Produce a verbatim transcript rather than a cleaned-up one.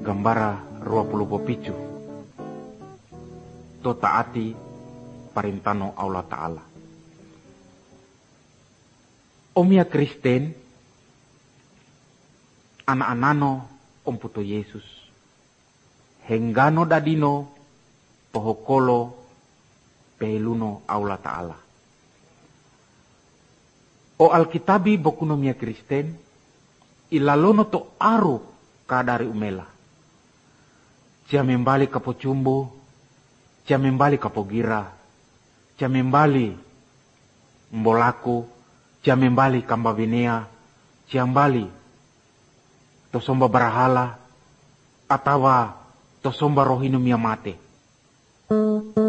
gambara rua puluh popicu. To taati parintano Allah Ta'ala. Omia Kristen, anak-anano omputo Yesus. Henggano dadino pohokolo peluno Allah Ta'ala. O Alkitabi bokunomia Kristen, ilalono to aru kadari umela. Cia membali kapo cumbu, cia membali kapo gira, cia membali mbolaku, cia membali kamba binea, cia membali to somba barahala, atawa to somba rohinu mia mate.